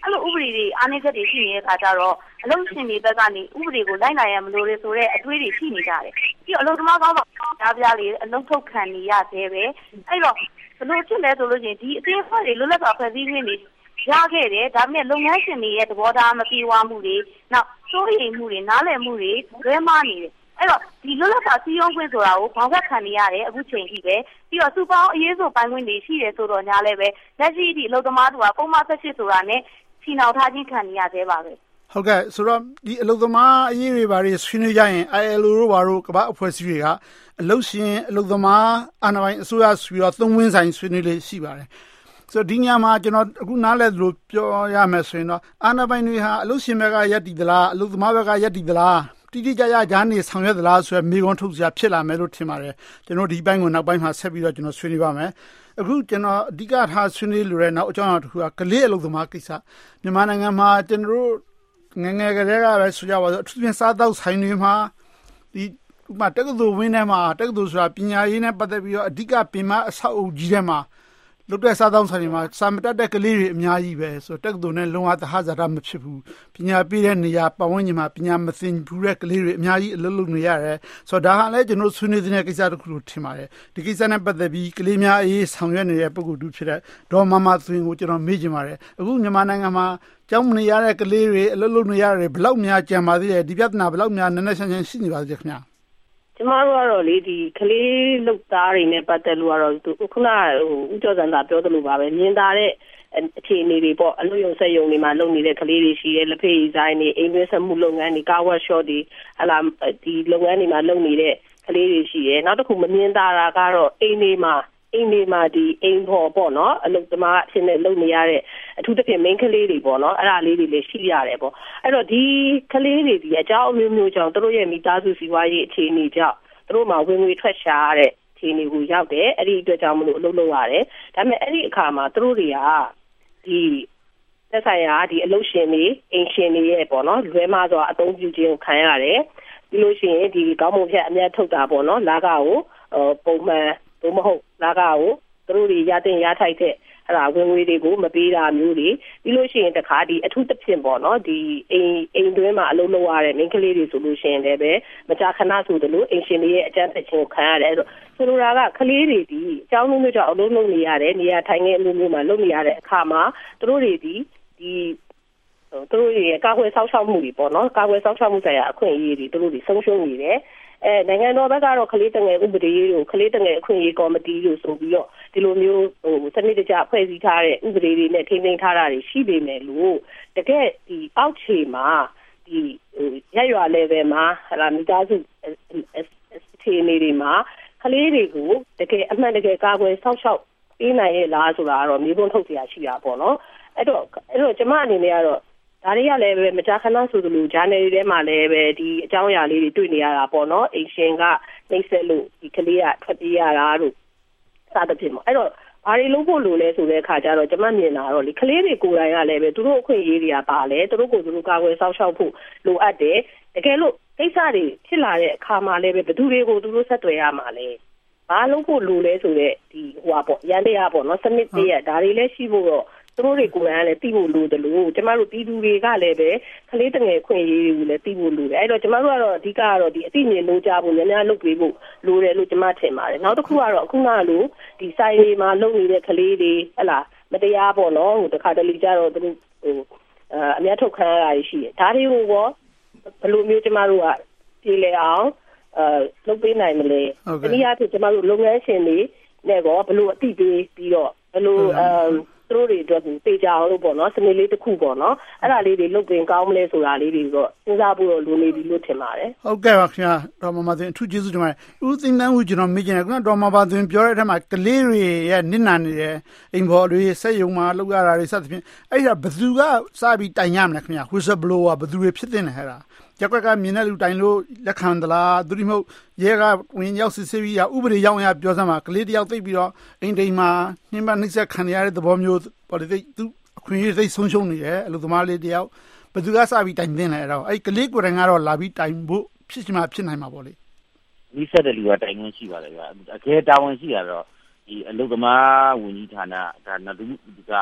အဲ့လိုဥပဒေတွေအားနည်းချက်တွေရှိနေတဲ့အခါကျတော့အလုပ်ရှင်တွေဘက်ကနေဥပဒေကိုလိုက်နိုင်ရမလို့လေဆိုတဲ့အတွေးတွေရှိနေကြတယ်ပြီးတော့အလုပ်သမားကောင်းတော့ကြားပြလေအလုပ်ထုတ်ခံနေရသေးပဲအဲ့တော့ဘယ်လိုဖြစ်လဲဆိုလို့ချင်းဒီအသေးအဖွဲတွေလွတ်လပ်စွာဖွဲ့စည်းခွင့်တွေရခဲ့တယ်ဒါပေမဲ့လုပ်ငန်းရှင်တွေရဲ့သဘောထားမပြေဝမှုတွေနောက်စိုးရိမ်မှုတွေနားလည်မှုတွေလွဲမှားနေတယ်အဲ့တော့ဒီလွတ်လပ်စွာစီးရုံးခွင့်ဆိုတာကိုဘောင်ကတ်ခံနေရတယ်အခုချိန်ထိပဲပြီးတော့စုပေါင်းအရေးဆိုပိုင်းခွင့်တွေရှိတယ်ဆိုတော့ညာလည်းပဲလက်ရှိဒီအလုပ်သမားတွေကပုံမှန်ဆက်ရှိဆိုတာနဲ့ချီနှောင်ထားခြင်းခံနေရသေးပါပဲဟုတ်ကဲ့ဆိုတော့ဒီအလုပ်သမားအရေးတွေဘာတွေဆွေးနွေးကြရင် ILO တို့ဘာတို့ကမ္ဘာအဖွဲ့အစည်းတွေကအလုပ်ရှင်အလုပ်သမားအာဏာပိုင်အစိုးရဆိုပြီးတော့သုံးဝင်းဆိုင်ဆွေးနွေးလေးရှိပါတယ်ဆိုတော့ဒီညမှာကျွန်တော်အခုနားလည်လို့ပြောရမယ်ဆိုရင်တော့အာဏာပိုင်တွေဟာအလုပ်ရှင်ဘက်ကရပ်တည်သလားအလုပ်သမားဘက်ကရပ်တည်သလားတိတိကျကျကြားနေဆောင်ရွက်သလားဆိုရယ်မိကွန်းထုတ်စရာဖြစ်လာမယ်လို့ထင်ပါတယ်ကျွန်တော်ဒီဘက်ကိုနောက်ပိုင်းမှာဆက်ပြီးတော့ကျွန်တော်ဆွေးနွေးပါမယ်အခုကျွန်တော်အဓိကထားဆွေးနွေးလိုတဲ့နောက်အကြောင်းအရာတစ်ခုကကလေးအလုပ်သမားကိစ္စမြန်မာနိုင်ငံမှာကျွန်တော်တို့ငယ်ငယ်ကလေးကပဲဆိုကြပါစို့အထူးသဖြင့်စားတောက်ဆိုင်တွေမှာဒီဥပမာတက္ကသိုလ်ဝင်းထဲမှာတက္ကသိုလ်ဆိုတာပညာရေးနဲ့ပတ်သက်ပြီးတော့အဓိကပင်မအဆောက်အဦကြီးထဲမှာလုတ်တဲ့စားတောက်ဆိုင်တွေမှာစာမတတ်တဲ့ကလေးတွေအများကြီးပဲဆိုတော့တက္ကသိုလ်နဲ့လုံးဝသဟဇာတမဖြစ်ဘူးပညာပေးတဲ့နေရာပတ်ဝန်းကျင်မှာပညာမသင်ဘူးတဲ့ကလေးတွေအများကြီးအလုပ်လုပ်နေရတယ်ဆိုတော့ဒါဟာလည်းကျွန်တော်ဆွေးနွေးတဲ့ကိစ္စတစ်ခုလို့ထင်ပါတယ်ဒီကိစ္စနဲ့ပတ်သက်ပြီးကလေးများအေးဆောင်ရွက်နေတဲ့ပုဂ္ဂိုလ်တူဖြစ်တဲ့ဒေါ်မမသွင်းကိုကျွန်တော်မေးချင်ပါတယ်အခုမြန်မာနိုင်ငံမှာကျောင်းမနေရတဲ့ကလေးတွေအလုပ်လုပ်နေရတယ်ဘလောက်များကြံပါသေးတယ်ဒီပြဿနာဘလောက်များနည်းနည်းရှင်းရှင်းရှိနေပါသေးတယ်ခင်ဗျာကျမတို့ကတော့လေဒီကလေးလုပ်သားတွေနဲ့ပတ်သက်လို့ကတော့ခုနဦးကျော်စံသာပြောသလိုပါပဲမြင်သာတဲ့အခြေအနေတွေပေါ့အလုပ်ရုံစက်ရုံတွေမှာလုပ်နေတဲ့ကလေးတွေရှိတယ်လက်ဖက်ရည်ဆိုင်တွေအိမ်တွင်းဆက်မှုလုပ်ငန်းတွေကားဝက်ရှော့တွေဟလာဒီလုပ်ငန်းတွေမှာလုပ်နေတဲ့ကလေးတွေရှိတယ်နောက်တစ်ခုမမြင်သာတာကတော့အိမ်တွေမှာဒီအိမ်ဖော်ပေါ့နော်အလုပ်သမားအဖြစ်နဲ့လုပ်နေရတဲ့အထူးသဖြင့် main ကလေးတွေပေါ့နော်အဲ့ဒါလေးတွေလည်းရှိရတယ်ပေါ့အဲ့တော့ဒီကလေးတွေဒီအကြောင်းအမျိုးမျိုးကြောင့်တို့ရဲ့မိသားစုစီးပွားရေးအခြေအနေကြောင့်တို့မှာဝင်ငွေထွက်ရှာရတဲ့အခြေအနေကိုရောက်တယ်အဲ့ဒီအတွက်ကြောင့်မလို့အလုပ်လုပ်ရတယ်ဒါပေမဲ့အဲ့ဒီအခါမှာတို့တွေကဒီသက်ဆိုင်ရာဒီအလုပ်ရှင်တွေအိမ်ရှင်တွေရဲ့ပေါ့နော်လွဲမှားစွာအသုံးပြုခြင်းကိုခံရတယ်ပြီးလို့ရှိရင်ဒီကောင်းမွန်ဖြတ်အများထုတ်တာပေါ့နော်လာကကိုပုံမှန်သို့မဟုတ်လာကကိုတို့တွေရတဲ့ရထိုက်တဲ့အဲ့ဒါဝင်ငွေတွေကိုမပေးတာမျိုးတွေပြီးလို့ရှိရင်တခါဒီအထူးသဖြင့်ပေါ့နော်ဒီအိမ်တွင်းမှာအလုပ်လုပ်ရတဲ့မိန်းကလေးတွေဆိုလို့ရှိရင်လည်းပဲမကြာခဏဆိုသလိုအိမ်ရှင်တွေရဲ့အကြမ်းဖက်ခြင်းကိုခံရတယ်အဲ့တော့ဆိုလိုတာကကလေးတွေဒီအကြောင်းမျိုးကြောင့်အလုပ်လုပ်နေရတယ်နေရာထိုင်ငယ်အလုပ်မျိုးမှာလုပ်နေရတဲ့အခါမှာတို့တွေဒီတို့ရဲ့ကာကွယ်ဆောက်ရှောက်မှုတွေပေါ့နော်ကာကွယ်ဆောက်ရှောက်မှုဆိုင်ရာအခွင့်အရေးတွေတို့တွေဆုံးရှုံးနေတယ်နိုင်ငံတော်ဘက်ကတော့ကလေးတငယ်ဥပဒေတို့ကလေးတငယ်အခွင့်အရေးကော်မတီတို့ဆိုပြီးတော့ဒီလိုမျိုးစနစ်တကျဖွဲ့စည်းထားတဲ့ဥပဒေတွေနဲ့ထိန်းသိမ်းထားတာတွေရှိပေမဲ့လို့တကယ်ဒီအောက်ခြေမှာဒီရက်ရွာ level မှာဟာလာမိသားစုအခြေအနေတွေမှာကလေးတွေကိုတကယ်အမှန်တကယ်ကာကွယ်ဆောက်ရှောက်ပေးနိုင်ရဲ့လားဆိုတာကတော့မျိုးပုံထုတ်เสียရှိတာပေါ့နော်အဲ့တော့ကျမအနေနဲ့ကတော့ဒါတွေကလည်းပဲမကြာခဏဆိုသလိုဂျာနယ်တွေထဲမှာလည်းပဲဒီအကြောင်းအရာလေးတွေတွေ့နေရတာပေါ့နော်အိမ်ရှင်ကနှိမ့်ဆက်လို့ဒီကလေးကထွက်ပြေးရတာတို့စသဖြင့်ပေါ့အဲ့တော့ဘာတွေလုပ်ဖို့လိုလဲဆိုတဲ့အခါကျတော့ကျမမြင်တာတော့လေကလေးတွေကိုယ်တိုင်ကလည်းပဲသူတို့အခွင့်အရေးတွေကပါလဲသူတို့ကိုယ်သူတို့ကာကွယ်ဆောက်ရှောက်ဖို့လိုအပ်တယ်တကယ်လို့ကိစ္စတွေဖြစ်လာတဲ့အခါမှာလည်းပဲဘယ်သူတွေကိုသူတို့ဆက်သွယ်ရမှာလဲဘာလုပ်ဖို့လိုလဲဆိုတဲ့ဒီဟိုပါပေါ့ရန်တရားပေါ့နော်စနစ်တည်းရဒါတွေလည်းရှိဖို့တော့သူတို့တွေကိုယ်တိုင်လည်းသိဖို့လိုတယ်လို့ကျမတို့ပြည်သူတွေကလည်းပဲကလေးတငယ်ခွင့်ရေးတွေကိုလည်းသိဖို့လိုတယ်အဲ့တော့ကျမတို့ကတော့အဓိကကတော့ဒီအသိဉာဏ်လို့ကြားဖို့များများလုပ်ပေးဖို့လိုတယ်လို့ကျမထင်ပါတယ်နောက်တစ်ခုကတော့အခုနလိုဒီဆိုင်တွေမှာလုပ်နေတဲ့ကလေးတွေဟလာမတရားပေါ့နော်ဟိုတခါတလေကြတော့သူတို့ဟိုအများထုတ်ခံရတာရှိတယ်ဒါတွေကိုရောဘယ်လိုမျိုးကျမတို့ကပြည်လဲအောင်လုပ်ပေးနိုင်မလဲဒီနည်းအားဖြင့်ကျမတို့လုပ်ငန်းရှင်တွေနဲ့ရောဘယ်လိုအသိပေးပြီးတော့ဘယ်လိုသူတို့တွေအတွက်ပေးကြအောင်လို့ပေါ့နော်စနစ်လေးတစ်ခုပေါ့နော်အဲ့ဒါလေးတွေလုပ်ပြင်ကောင်းမလဲဆိုတာလေးတွေတော့စဉ်းစားဖို့လိုနေပြီလို့ထင်ပါတယ်ဟုတ်ကဲ့ပါခင်ဗျာဒေါ်မမသွင်းအထူးကျေးဇူးတင်ပါတယ်ဦးသိန်းတန်းဦးကျွန်တော်မေးချင်တယ်ခုနဒေါ်မမသွင်းပြောတဲ့အထက်မှာကလေးတွေရဲ့နစ်နာနေတယ်အိမ်ဖော်တွေစက်ရုံမှာလုပ်ရတာတွေစသဖြင့်အဲ့ဒါဘယ်သူကစပြီးတိုင်ရမလဲခင်ဗျာ whistle blower ဘယ်သူတွေဖြစ်တင်လဲဟဲ့လားရက်ကွက်ကမြင်တဲ့လူတိုင်လို့လက်ခံသလားသူတို့မဟုတ်ရဲကဝင်ရောက်စစ်ဆေးပြီးဥပဒေရောက်ရပြောစမ်းမှာကလေးတယောက်သိပြီးတော့အိမ်တိမ်မှာနှင်းမနှိမ့်ဆက်ခံရတဲ့သဘောမျိုးပေါ်လေသူအခွင့်အရေးသိဆုံးရှုံးနေတယ်အလုပ်သမားလေးတယောက်ဘယ်သူကစပြီးတိုင်တင်လဲအဲ့တော့အဲ့ကလေးကိုယ်တိုင်ကတော့လာပြီးတိုင်ဖို့ဖြစ်ချင်မှဖြစ်နိုင်မှာပေါ့လေဒီဆက်တဲ့လူကတိုင်ခွင့်ရှိပါတယ်ဗျာအကယ်တာဝန်ရှိတာတော့ဒီအလုပ်သမားဝန်ကြီးဌာနဒါနောက်တစ်ခုက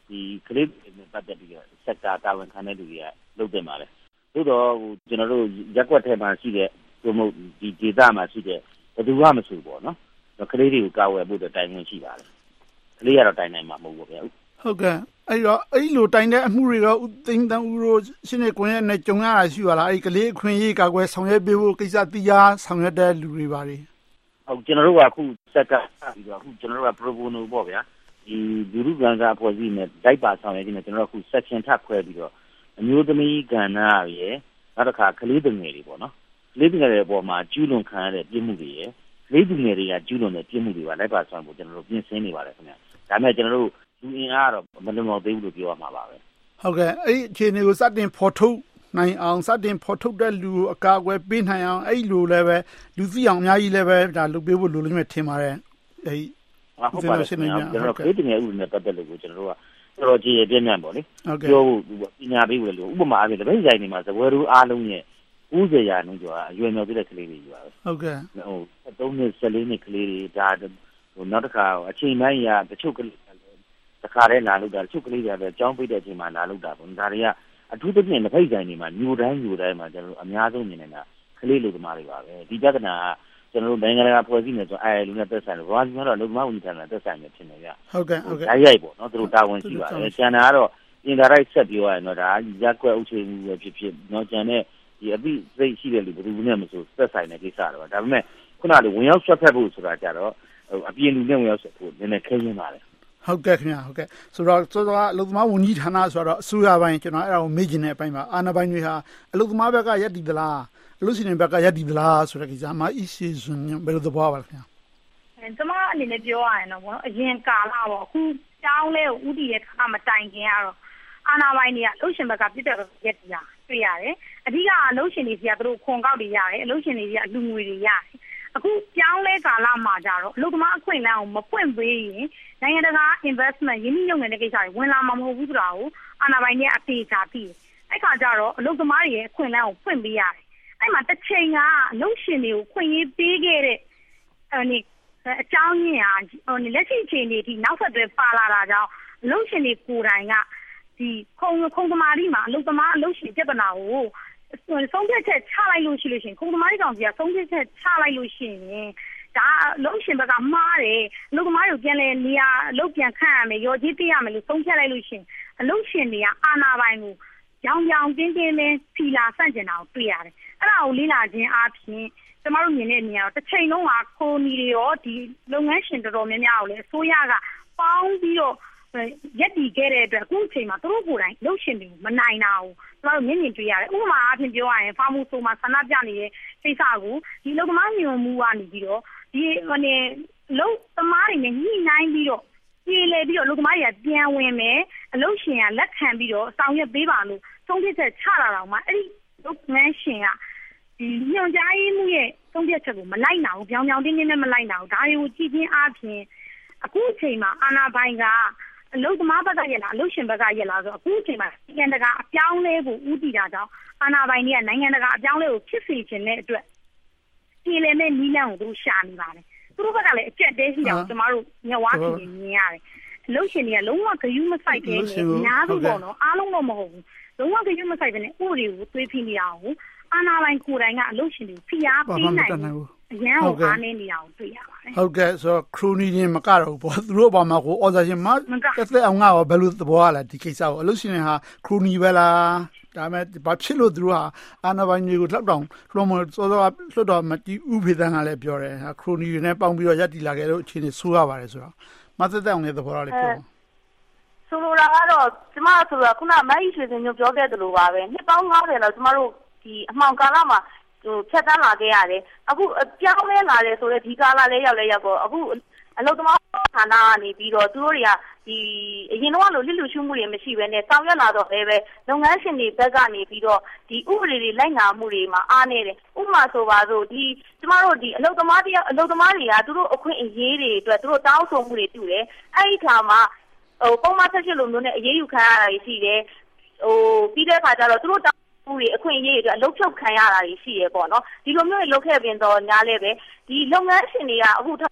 ဒီကလေးတွေနဲ့ပတ်သက်ပြီးတော့စက်တာတာဝန်ခံတဲ့လူတွေကလုပ်တင်ပါလေသို့တော့ကျွန်တော်တို့ရက်ကွက်ထဲမှာရှိတဲ့သို့မဟုတ်ဒီဒေသမှာရှိတဲ့ဘယ်သူမှမဆိုပေါ့နော်ကလေးတွေကိုကာဝယ်ဖို့တိုင်ဝင်ရှိပါတယ်ကလေးကတော့တိုင်နိုင်မှာမဟုတ်ဘူးဗျဟုတ်ကဲ့အဲ့တော့အဲ့လိုတိုင်တဲ့အမှုတွေကဦးသိန်းတန်းဦးတို့ရှင်းနေကွန်ရက်နဲ့ကြုံရတာရှိပါလားအဲ့ကလေးအခွင့်အရေးကာကွယ်ဆောင်ရွက်ပေးဖို့ကိစ္စတရားဆောင်ရွက်တဲ့လူတွေပါလေဟုတ်ကျွန်တော်တို့ကအခုစက်ကပြီးတော့အခုကျွန်တော်တို့က pro bono ပေါ့ဗျာဒီလူလူကံကအဖွဲ့အစည်းနဲ့တိုက်ပါဆောင်ရွက်ခြင်းနဲ့ကျွန်တော်တို့အခု section ထပ်ခွဲပြီးတော့အမျိုးသမီးကဏ္ဍရဲ့နောက်တစ်ခါကလေးငယ်တွေပေါ့နော်ကလေးငယ်တွေအပေါ်မှာကျူးလွန်ခံရတဲ့ပြစ်မှုတွေရဲ့ကလေးငယ်တွေကကျူးလွန်တဲ့ပြစ်မှုတွေပါလိုက်ပါဆောင်ဖို့ကျွန်တော်တို့ပြင်ဆင်နေပါတယ်ခင်ဗျာဒါပေမဲ့ကျွန်တော်တို့လူအင်အားတော့မလုံလောက်သေးဘူးလို့ပြောရမှာပါပဲဟုတ်ကဲ့အဲ့အခြေအနေကိုစတင်ဖော်ထုတ်နိုင်အောင်စတင်ဖော်ထုတ်တဲ့လူအကာအကွယ်ပေးနိုင်အောင်အဲ့လိုလည်းပဲလူသိအောင်အများကြီးလည်းပဲဒါလုပ်ပေးဖို့လိုလိမ့်မယ်ထင်ပါတယ်အဲ့ဟုတ်ပါတယ်ကျွန်တော်ကလေးငယ်ဥပဒေနဲ့ပတ်သက်လို့ကျွန်တော်တို့ကတော်တော်ကြည်ရပြည့်မြတ်ပေါ့လေပြောဖို့ပညာပေးဝယ်လို့ဥပမာအားဖြင့်တပည့်ဆိုင်တွေမှာဇပွဲတို့အားလုံးရဲ့90ရာနှုန်းကျော်အရွယ်မြောက်သေးတဲ့ကလေးတွေကြီးပါပဲဟုတ်ကဲ့ဟို3နှစ်14နှစ်ကလေးတွေဒါဟိနောက်တစ်ခါအချိန်တိုင်းရတချို့ကလေးတစ်ခါတည်းလာလို့ဒါတချို့ကလေးတွေလည်းကြောင်းပိတ်တဲ့အချိန်မှာလာလို့ဒါပေါ့ဒါတွေကအထူးသဖြင့်တပည့်ဆိုင်တွေမှာညိုတိုင်းမှာကျွန်တော်တို့အများဆုံးမြင်နေတာကလေးလူသမားတွေပါပဲဒီပြဿနာကျွန်တော်တို့နိုင်ငံတကာဖွဲ့စည်းနေဆိုလူနဲ့သက်ဆိုင်လို့ဘာမှမတော့လူသမားဝန်ကြီးဌာနသက်ဆိုင်နေဖြစ်နေကြဟုတ်ကဲ့ဟုတ်ကဲ့ရိုက်ပေါ့နော်သူတို့တာဝန်ရှိပါတယ်ကျန်တာကတော့အင်တာရိုက်ဆက်ပြောရရင်တော့ဒါရက်ကွက်အုပ်ချုပ်မှုပဲဖြစ်နော်ကျန်တဲ့ဒီအပိစိတ်ရှိတဲ့လူဘယ်သူနဲ့မဆိုသက်ဆိုင်တဲ့ကိစ္စတော့ဒါပေမဲ့ခုနကဝင်ရောက်ဆွတ်ဖက်ဖို့ဆိုတာကြတော့အပြင်လူနဲ့ဝင်ရောက်ဆွတ်ဖို့နည်းနည်းခဲရင်းပါတယ်ဟုတ်ကဲ့ခင်ဗျာဟုတ်ကဲ့ဆိုတော့စောစောအလုပ်သမားဝန်ကြီးဌာနဆိုတော့အစိုးရပိုင်းကျွန်တော်အဲ့ဒါကိုမေးချင်တဲ့အပိုင်းပါအာဏာပိုင်တွေဟာအလုပ်သမားဘက်ကရပ်တည်သလားအလုပ်ရှင်တွေဘက်ကရပ်တည်သလားဆိုတဲ့ကိစ္စမှာအရှိစွန်းဘယ်လိုသဘောပါလဲခင်ဗျာကျွန်မအနေနဲ့ပြောရရင်တော့ဘောအရင်ကာလပေါ့အခုတောင်းလဲကိုဥတီရဲ့ခါမတိုင်ခင်ကတော့အာဏာပိုင်တွေကအလုပ်ရှင်ဘက်ကပြစ်တဲ့ရက်တရားတွေ့ရတယ်အဓိကအလုပ်ရှင်တွေစီကသူတို့ခွန်ကောက်တွေရတယ်အလုပ်ရှင်တွေကအလူငွေတွေရတယ်အခုကြောင်းလဲကာလမှာကြတော့အလုပ်သမားအခွင့်အလမ်းကိုမပွင့်ပေးရင်နိုင်ငံတကာ investment ရင်းနှီးမြှုပ်နှံတဲ့ကိစ္စတွေဝင်လာမှာမဟုတ်ဘူးဆိုတာကိုအာဏာပိုင်တွေအသေးချာသိတယ်အဲ့ခါကျတော့အလုပ်သမားတွေရဲ့အခွင့်အလမ်းကိုပွင့်ပေးရတယ်အဲ့မှာတစ်ချိန်ကအလုပ်ရှင်တွေကိုခွင့်ရေးပေးခဲ့တဲ့အကြောင်းရင်းလက်ရှိအချိန်တွေဒီနောက်ဆက်တွဲပါလာတာကြောင့်အလုပ်ရှင်တွေကိုယ်တိုင်ကဒီခုံသမားတွေမှာအလုပ်သမားအလုပ်ရှင်ပြဿနာကိုဆုံးဖြတ်ချက်ချလိုက်လို့ရှိလို့ရှိရင်ခုံသမားတွေကောင်စီကဆုံးဖြတ်ချက်ချလိုက်လို့ရှိရင်ဒါအလုပ်ရှင်ဘက်ကမှားတယ်အလုပ်သမားတွေပြန်လဲနေရာအလုပ်ပြန်ခန့်ရမယ်ရော်ကြီးပေးရမယ်လို့ဆုံးဖြတ်လိုက်လို့ရှိရင်အလုပ်ရှင်တွေကအာဏာပိုင်ကိုရောင်တင်းတင်းပဲဖီလာဆန့်ကျင်တာကိုတွေ့ရတယ်အဲ့ဒါကိုလေ့လာခြင်းအပြင်ကျမတို့မြင်တဲ့နေရာတော့တစ်ချိန်လုံးကခိုးနီတွေရောဒီလုပ်ငန်းရှင်တော်တော်များများကိုလည်းအစိုးရကပေါင်းပြီးတော့ရက်တီခဲ့တဲ့အတွက်အခုအချိန်မှာသူတို့ကိုယ်တိုင်လှုပ်ရှင်တွေကိုမနိုင်တာကိုကျမတို့မြင်တွေ့ရတယ်ဥပမာအားဖြင့်ပြောရရင်ဖောင်မှုဆိုမှာဆန္ဒပြနေတဲ့ကိစ္စကိုဒီလုပ်သမားညွှန်မှုကနေပြီးတော့ဒီလုပ်သမားတွေနဲ့ညှိနှိုင်းပြီးတော့ပြေလည်ပြီးတော့လုပ်သမားတွေကပြန်ဝင်မယ်အလုပ်ရှင်ကလက်ခံပြီးတော့ဆောင်ရွက်ပေးပါလို့ဆုံးဖြတ်ချက်ချလာတော့မှအဲ့ဒီလုပ်ငန်းရှင်ကဒီညွှန်ကြားရေးမှုရဲ့ဆုံးဖြတ်ချက်ကိုမလိုက်နိုင်ဘူးပြောင်တင်းတင်းနဲ့မလိုက်နိုင်ဘူးဒါတွေကိုကြည့်ချင်းအားဖြင့်အခုအချိန်မှာအာဏာပိုင်ကအလုပ်သမားဘက်ကရက်လားအလုပ်ရှင်ဘက်ကရက်လားဆိုတော့အခုအချိန်မှာနိုင်ငံတကာအပြောင်းလဲကိုဦးတည်တာကြောင့်အာဏာပိုင်တွေကနိုင်ငံတကာအပြောင်းလဲကိုဖြစ်စေခြင်းတဲ့အတွက်ပြည်လည်မဲ့နီးလန်းကိုသူရှာနေပါတယ်သူတို့ဘက်ကလည်းအကျက်တဲရှိတာကိုကျမတို့ညဝါးပြည်မြင်ရတယ်အလုပ်ရှင်တွေကလုံးဝဂရုမစိုက်ဘဲနဲ့ညားပြီးပေါ့နော်အားလုံးတော့မဟုတ်ဘူးလုံးဝဂရုမစိုက်ဘဲနဲ့ဥပဒေကိုသွေးဖိနေတာကိုအာဏာပိုင်ကိုယ်တိုင်ကအလုပ်ရှင်တွေကိုဖိအားပေးနိုင်အရန်ကိုအားနေနေတာကိုတွေ့ရပါတယ်ဟုတ်ကဲ့ဆိုတော့ခရိုနီတွေမကတော့ဘူးသူတို့ဘာမှကိုအော်ဇာရှင်မတက်အောင်ငါရောဘယ်လိုသဘောရလဲဒီကိစ္စကိုအလုပ်ရှင်တွေဟာခရိုနီပဲလားဒါမဲ့ဘာဖြစ်လို့သူတို့ဟာအာဏာပိုင်တွေကိုလောက်တောင်လွှမ်းမိုးစောလွတ်တော်မတီးဥဖေသန်းကလည်းပြောတယ်ခရိုနီတွေနဲ့ပေါင်းပြီးတော့ရပ်တည်လာခဲ့လို့အခြေအနေဆိုးရပါတယ်ဆိုတော့မတက်အောင်လည်းသဘောရလေပြောဆိုလိုတာကတော့ကျမဆိုတာခုနမကြီးရွှေစင်မျိုးပြောခဲ့တယ်လို့ပါပဲနှစ်ပေါင်း90လောက်ကျမတို့ဒီအမှောင်ကာလမှာဖြတ်တန်းလာခဲ့ရတယ်အခုပြောင်းလဲလာတယ်ဆိုတော့ဒီကာလလေးရောက်တော့အခုအလုပ်သမားဌာနကနေပြီးတော့သူတို့တွေကဒီအရင်တော့လို့လစ်လူရှုမှုတွေမရှိဘဲနဲ့ဆောင်ရွက်လာတော့လည်းပဲလုပ်ငန်းရှင်တွေဘက်ကနေပြီးတော့ဒီဥပဒေတွေလိုက်နာမှုတွေမှာအားနေတယ်ဥပမာဆိုပါစို့ဒီကျမတို့ဒီအလုပ်သမားတွေကသူတို့အခွင့်အရေးတွေအတွက်သူတို့တောင်းဆိုမှုတွေပြုတယ်အဲ့ဒီခါမှာပုံမှန်ဆက်ဖြစ်လို့မျိုးနဲ့အရေးယူခံရတာတွေရှိတယ်ပြီးတဲ့အခါကျတော့သူတို့မှုတွေအခွင့်အရေးတွေအလုပ်ဖြုတ်ခံရတာတွေရှိရပေါ့နော်ဒီလိုမျိုးတွေလုပ်ခဲ့ပြင်တော့ညားလဲပဲဒီလုပ်ငန်းရှင်တွေကအခု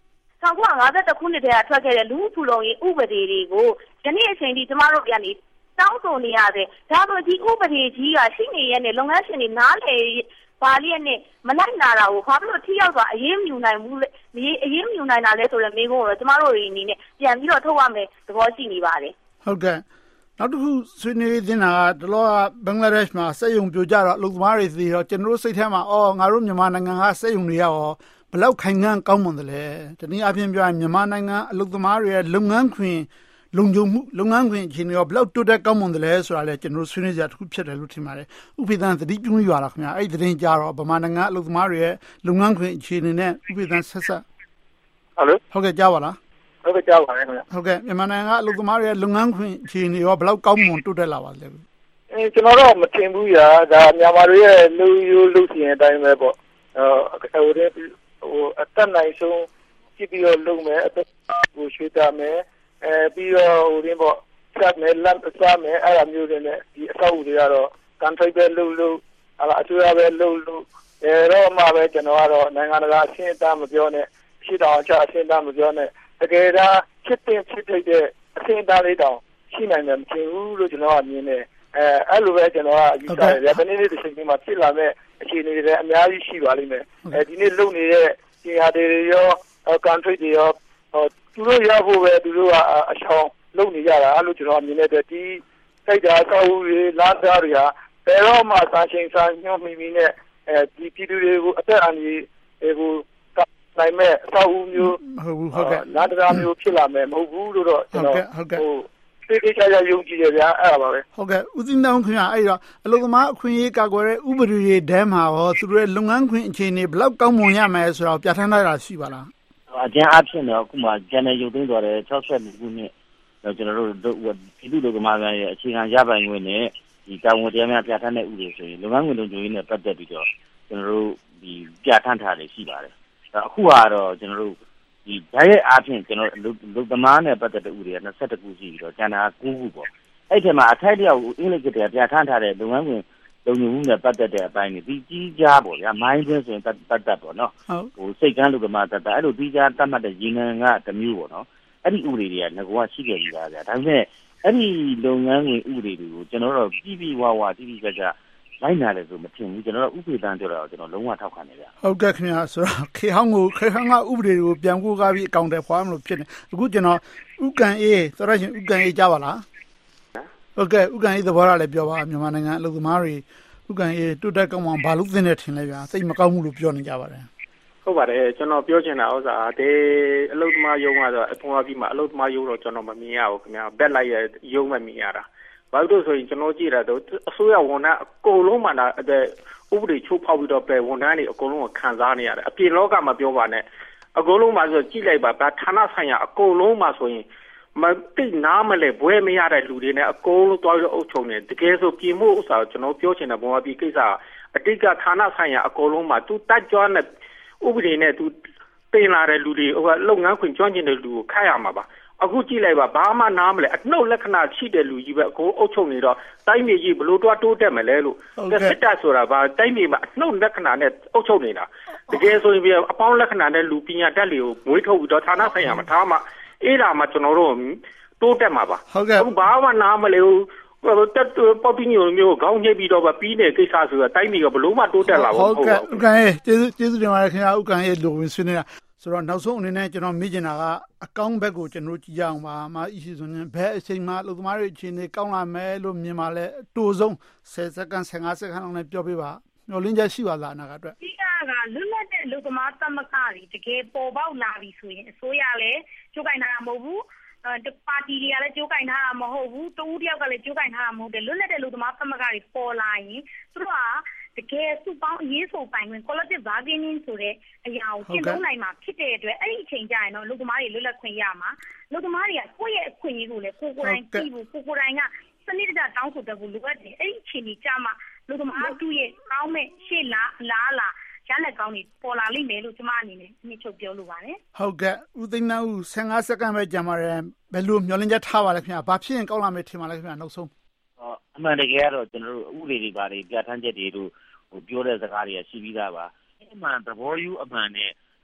1952ခုနှစ်တည်းကထွက်ခဲ့တဲ့လူမှုဖူလုံရေးဥပဒေတွေကိုယနေ့အချိန်ထိကျမတို့ပြန်နေတောင်းဆိုနေရတယ်ဒါဆိုဒီဥပဒေကြီးကရှိနေရဲ့နဲ့လုပ်ငန်းရှင်တွေနားလေပါလျက်နဲ့မလိုက်နာတာကိုဘာဖြစ်လို့ထိရောက်စွာအရေးမယူနိုင်ဘူးလဲအရေးမယူနိုင်တာလဲဆိုတော့မိကုန်းတော့ကျမတို့တွေအနေနဲ့ပြန်ပြီးတော့ထုတ်ရမယ်သဘောရှိနေပါတယ်ဟုတ်ကဲ့နောက်တစ်ခုဆွေးနွေးတင်တာကတလောကဘင်္ဂလားဒေ့ရှ်မှာစက်ရုံပြိုကျတော့အလုပ်သမားတွေသိတော့ကျွန်တော်တို့စိတ်ထဲမှာငါတို့မြန်မာနိုင်ငံကစက်ရုံတွေရောဘလောက်ခိုင်ခံ့ကောင်းမွန်တယ်လဲတနည်းအားဖြင့်ပြောရင်မြန်မာနိုင်ငံအလုပ်သမားတွေရဲ့လုပ်ငန်းခွင်လုံခြုံမှုလုပ်ငန်းခွင်အခြေအနေရောဘလောက်တိုးတက်ကောင်းမွန်တယ်လဲဆိုတာလည်းကျွန်တော်ဆွေးနွေးကြတစ်ခုဖြစ်တယ်လို့ထင်ပါတယ်ဥပိသန်သတိပြုမိပါလားခင်ဗျာအဲ့ဒီသတင်းကြတော့ဗမာနိုင်ငံအလုပ်သမားတွေရဲ့လုပ်ငန်းခွင်အခြေအနေနဲ့ဥပိသန်ဆက်ဆက်ဟယ်လိုဟုတ်ကဲ့ကြားပါလားဟုတ်ကဲ့ကြားပါတယ်ခင်ဗျာဟုတ်ကဲ့မြန်မာနိုင်ငံကအလုပ်သမားတွေရဲ့လုပ်ငန်းခွင်အခြေအနေရောဘလောက်ကောင်းမွန်တိုးတက်လာပါလဲကျွန်တော်တော့မထင်ဘူးညာဒါမြန်မာတွေရဲ့လူရိုးလူစီရင်အတိုင်းပဲပေါ့ဟိုအတက်နိုင်ဆုံးကြည့်ပြီးတော့လုပ်မယ်အသက်ကိုရွှေ့တာမယ်ပြီးတော့ဟိုရင်းပေါ့ဆက်မယ်လမ်းစားမယ်အဲ့လိုမျိုးတွေနဲ့ဒီအဆောက်အဦတွေကတော့ contract ပဲလုပ်အစိုးရပဲလုပ်တော့မှပဲကျွန်တော်ကတော့နိုင်ငံတကာအဆင့်အတန်းမပြောနဲ့ရှိတောင်အချအဆင့်အတန်းမပြောနဲ့တကယ်တမ်းဖြစ်တဲ့အဆင့်အတန်းလေးတောင်ရှိနိုင်တယ်မထင်ဘူးလို့ကျွန်တော်ကမြင်တယ်အဲ့လိုပဲကျွန်တော်ကယူဆတယ်ဗျာဒီနေ့ဒီချိန်မှာဖြစ်လာမဲ့အခြေအနေတွေအများကြီးရှိပါလိမ့်မယ်ဒီနေ့လုပ်နေတဲ့ပညာတွေရော contract တွေရောသူတို့ရဖို့ပဲသူတို့ကအချောင်းလုပ်နေကြတာအဲ့လိုကျွန်တော်မြင်တဲ့ဒီစိတ်ဓာတ်အဆောက်အဦတွေလမ်းသားတွေဟာဘယ်တော့မှစာချင်းစာညှို့မိနဲ့ဒီပြည်သူတွေကိုအသက်အန္တရာယ်ကိုနိုင်မဲ့အဆောက်အဦမျိုးဟုတ်ကဲ့လမ်းသားမျိုးဖြစ်လာမယ်မဟုတ်ဘူးလို့တော့ကျွန်တော်သိချာယုံကြည်တယ်ဗျာအဲ့ဒါပါပဲဟုတ်ကဲ့ဦးသိန်းတောင်ခင်ဗျာအဲ့တော့အလုပ်သမားအခွင့်အရေးကာကွယ်တဲ့ဥပဒေတွေထဲမှာရောသူတို့ရဲ့လုပ်ငန်းခွင်အခြေအနေဘယ်လောက်ကောင်းမွန်ရမယ်ဆိုတော့ပြဋ္ဌာန်းထားတာရှိပါလားအကျဉ်းအဖြစ်တော့အခုမှကျန်တဲ့ရုပ်သိမ်းတော်တဲ့62ခုနှစ်ကျွန်တော်တို့ပြည်သူ့လုပ်သမားများရဲ့အခြေခံရပိုင်ခွင့်နဲ့ဒီတာဝန်တရားများပြဋ္ဌာန်းတဲ့ဥပဒေဆိုရင်လုပ်ငန်းခွင်လုံခြုံရေးနဲ့ပတ်သက်ပြီးတော့ကျွန်တော်တို့ဒီပြဋ္ဌာန်းထားတယ်ရှိပါတယ်အခုကတော့ကျွန်တော်တို့ဒီဓာတ်ရိုက်အားဖြင့်ကျွန်တော်လုပ်သမားနဲ့ပတ်သက်တဲ့ဥပဒေက22ခုရှိပြီးတော့ကျန်တာ9ခုပေါ့အဲ့ဒီမှာအထိုက်တယောက်အင်္ဂလိပ်ကတည်းကပြဋ္ဌာန်းထားတဲ့လုပ်ငန်းခွင်လုံခြုံမှုနဲ့ပတ်သက်တဲ့အပိုင်းတွေဒီကြီးကြားပေါ့ဗျာမိုင်းတွင်းဆိုရင်ပတ်သက်ပေါ့နော်ဟိုစိတ်ကန်းလုပ်သမားတက်အဲ့လိုကြီးကြားတတ်မှတ်တဲ့ရေနံကတစ်မျိုးပေါ့နော်အဲ့ဒီဥပဒေတွေကငကောရှိခဲ့ပြီးသားဗျာဒါပေမဲ့အဲ့ဒီလုပ်ငန်းခွင်ဥပဒေတွေကိုကျွန်တော်တို့ပြည်ဝတိတိကျကျလိုက်နာတယ်ဆိုမထင်ဘူးကျွန်တော်တို့ဥပဒေတန်းပြောတာကိုကျွန်တော်လုံးဝထောက်ခံနေဗျာဟုတ်ကဲ့ခင်ဗျာဆိုတော့ခေဟောင်းကဥပဒေတွေကိုပြန်ကိုးကားပြီးအကောင့်တွေဖွားမလို့ဖြစ်နေအခုကျွန်တော်ဥကန်အေးဆိုတော့ရှင်ဥကန်အေးကြားပါလားဟုတ်ကဲ့ဥကန်အေးသဘောထားလည်းပြောပါမြန်မာနိုင်ငံအလုပ်သမားတွေဥကန်အေးတိုးတက်ကောင်းမှဘာလို့သင်နေထင်လဲဗျာစိတ်မကောင်းဘူးလို့ပြောနေကြပါတယ်ဟုတ်ပါတယ်ကျွန်တော်ပြောချင်တာဥစ္စာဒီအလုပ်သမားရုံးကတော့အထွန်းအပြီးမှာအလုပ်သမားရုံးတော့ကျွန်တော်မမြင်ရဘူးခင်ဗျာဘက်လိုက်ရဲ့ရုံးမမြင်ရတာဘာလို့ဆိုရင်ကျွန်တော်ကြည့်ရတော့အစိုးရဝန်ထမ်းအကုန်လုံးမှဥပဒေချိုးဖောက်ပြီးတော့ပဲဝန်ထမ်းတွေအကုန်လုံးကိုခံစားနေရတယ်အပြင်လောကမှာပြောပါနဲ့အကုန်လုံးမှဆိုကြည့်လိုက်ပါဌာနဆိုင်ရာအကုန်လုံးမှဆိုရင်မသိနားမလဲဘွဲမရတဲ့လူတွေနဲ့အကုန်လုံးတွားပြီးအုပ်ချုပ်နေတကယ်ဆိုပြင်မှုဥစ္စာကျွန်တော်ပြောချင်တဲ့ဘဝပြီးကိစ္စအတိတ်ကဌာနဆိုင်ရာအကုန်လုံးမှသူတက်ကြွတဲ့ဥပဒေနဲ့သူတင်လာတဲ့လူတွေဟိုကလုပ်ငန်းခွင်ကျွမ်းကျင်တဲ့လူကိုခတ်ရမှာပါအခုကြည့်လိုက်ပါဘာမှနားမလဲအနှုတ်လက္ခဏာရှိတဲ့လူကြီးပဲအကုန်အုပ်ချုပ်နေတော့တိုင်းပြည်ကြီးဘလို့တိုးတက်မလဲလို့စစ်တပ်ဆိုတာဗာတိုင်းပြည်မှာအနှုတ်လက္ခဏာနဲ့အုပ်ချုပ်နေတာတကယ်ဆိုရင်အပေါင်းလက္ခဏာနဲ့လူပညာတတ်တွေကိုမွေးထုတ်ပြီးတော့ဌာနဆိုင်ရာမှာထားမှအဲ့ဒါမှကျွန်တော်တို့တိုးတက်မှာပါအခုဘာမှနားမလဲတက်ပေါ်ပြီးမျိုးခေါင်းညှိပြီးတော့ပြီးနေကိစ္စဆိုတော့တိုင်းပြည်ကဘလို့မှတိုးတက်လာဘူးဟုတ်ကဲ့ဥက္ကဋ္ဌကျေးဇူးတင်ပါတယ်ခင်ဗျာဥက္ကဋ္ဌရဲ့လိုဝင်ဆွေးနေတာဆိုတော့နောက်ဆုံးအနေနဲ့ကျွန်တော်မေးချင်တာကအကောင့်ဘက်ကိုကျွန်တော်ကြည့်ရအောင်ပါမအရှိဆိုရင်ဘယ်အချိန်မှလူသမားတွေအခြေအနေကောင်းလာမယ်လို့မြင်ပါလဲအတူဆုံး10စက္ကန့်15စက္ကန့်လောက်နဲ့ပြောပြပါမျှော်လင့်ချက်ရှိပါလားအနာဂတ်အတွက်ဒီကလွတ်လပ်တဲ့လူသမားသမဂ္ဂတွေတကယ်ပေါ်ပေါက်လာပြီဆိုရင်အစိုးရလည်းကြိုးကင်ထားတာမဟုတ်ဘူးပါတီတွေကလည်းကြိုးကင်ထားတာမဟုတ်ဘူးတူတယောက်ကလည်းကြိုးကင်ထားတာမဟုတ်တယ်လွတ်လပ်တဲ့လူသမားသမဂ္ဂတွေပေါ်လာရင်သူတို့ကတကယ်စုပေါင်းအရေးဆိုပိုင်ခွင့် collective bargaining ဆိုတဲ့အရာကိုကျင့်သုံးနိုင်မှာဖြစ်တဲ့အတွက်အဲ့ဒီအချိန်ကျရင်တော့လူသမားတွေလွတ်လပ်ခွင့်ရမှာလူသမားတွေကကိုယ့်ရဲ့အခွင့်အရေးကိုလည်းကိုယ်တိုင်ကြည့်ဖို့ကိုယ်တိုင်ကစနစ်တကျတောင်းဆိုတတ်ဖို့လိုအပ်တယ်အဲ့ဒီအချိန်ကြီးကြာမှလူသမားတို့ရဲ့ကောင်းမဲ့ရှေ့လားရလက်ကောင်းတွေပေါ်လာလိမ့်မယ်လို့ကျွန်မအနေနဲ့ညှိချုပ်ပြောလိုပါတယ်ဟုတ်ကဲ့ဦးသိန်းနှောင်း15စက္ကန့်ပဲကြာပါတယ်ဘယ်လိုမျှော်လင့်ချက်ထားပါလဲခင်ဗျာဘာဖြစ်ရင်ကောင်းလာမယ်ထင်ပါလဲခင်ဗျာနောက်ဆုံးအမှန်တကယ်ကတော့ကျွန်တော်တို့ဥပဒေတွေပါတယ်ပြဋ္ဌာန်းချက်တွေတို့ပြောတဲ့စကားတွေကရှိပြီးသားပါအမှန်သဘောယူအမှန်နဲ့ချ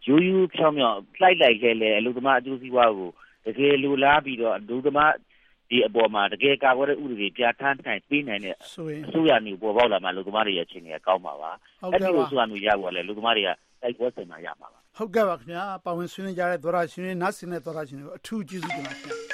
ရိုးရိုးဖြောင်းဖြောင်းလိုက်ခဲလေအလုပ်သမားအကျိုးစီးပွားကိုတကယ်လိုလားပြီးတော့အလုပ်သမားဒီအပေါ်မှာတကယ်ကာကွယ်တဲ့ဥပဒေပြဋ္ဌာန်းနိုင်ပေးနိုင်တဲ့အစိုးရမျိုးပေါ်ပေါက်လာမှအလုပ်သမားတွေရဲ့အခြေအနေကကောင်းပါပါအဲ့ဒီလိုအစိုးရမျိုးရဖို့လည်းအလုပ်သမားတွေကတိုက်ပွဲဆင်မှရမှာပါဟုတ်ကဲ့ပါခင်ဗျာပါဝင်ဆွေးနွေးကြတဲ့သောရရှင်တွေနားဆင်တဲ့သောရရှင်တွေကိုအထူးကျေးဇူးတင်ပါတယ်